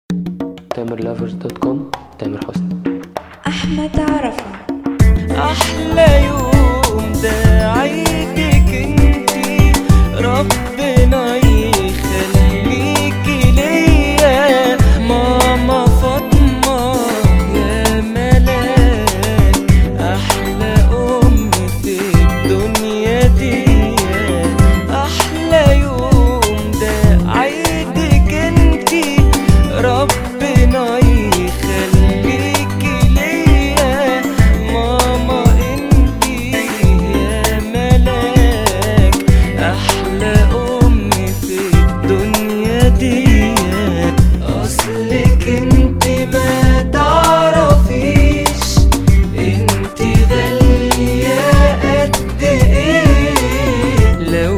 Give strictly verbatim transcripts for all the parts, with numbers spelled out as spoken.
تامر لافرز دوت كوم. تامر حسني. أحمد عرفة. أحلى يوم ده عيدك انتي، ربنا يخليكي ليا ماما فاطمة يا ملاك، أحلى أم في الدنيا دي. أحلى يوم ده عيدك انتي، ربنا يخليكي ليا ماما انتي يا ملاك، أحلى أم في الدنيا دي. أصلك انتي ما تعرفيش انتي غالية قد ايه، لو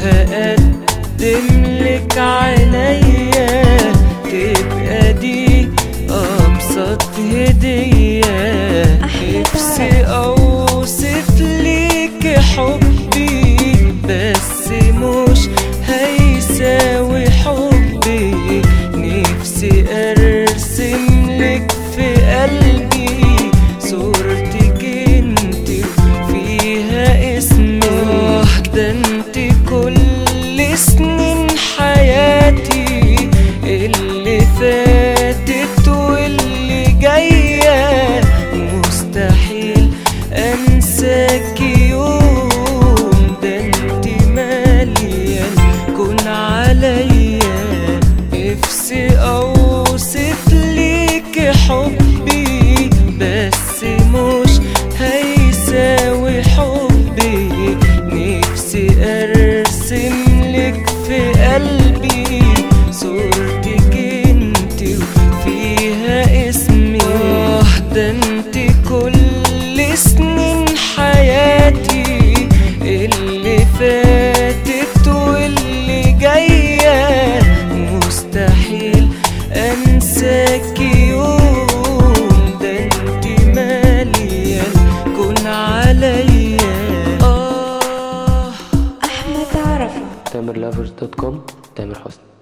هقدملك عينيا تبقى دي أبسط هدية. نفسي أوصف ليك حبي بس مش هيساوي حبي، نفسي أرسم لك في قلبي صورتك انتي وفيها اسمي. ده انتي كل سنين حياتي اللي فاتت واللي جاية، مستحيل انساكي يوم. ده انتي مالية الكون عليا، نفسي اوصف ليك حبي بس مش هيساوي حبي، نفسي ارسم لك في قلبي صورتك انتي وفيها اسمي. ده انتي كل سنين حياتي اللي فاتت واللي جاية، مستحيل انساكي يوم. ده انتي مالية الكون عليا. آه أحمد عرفة. تامر لافرز دوت كوم. تامر حسني.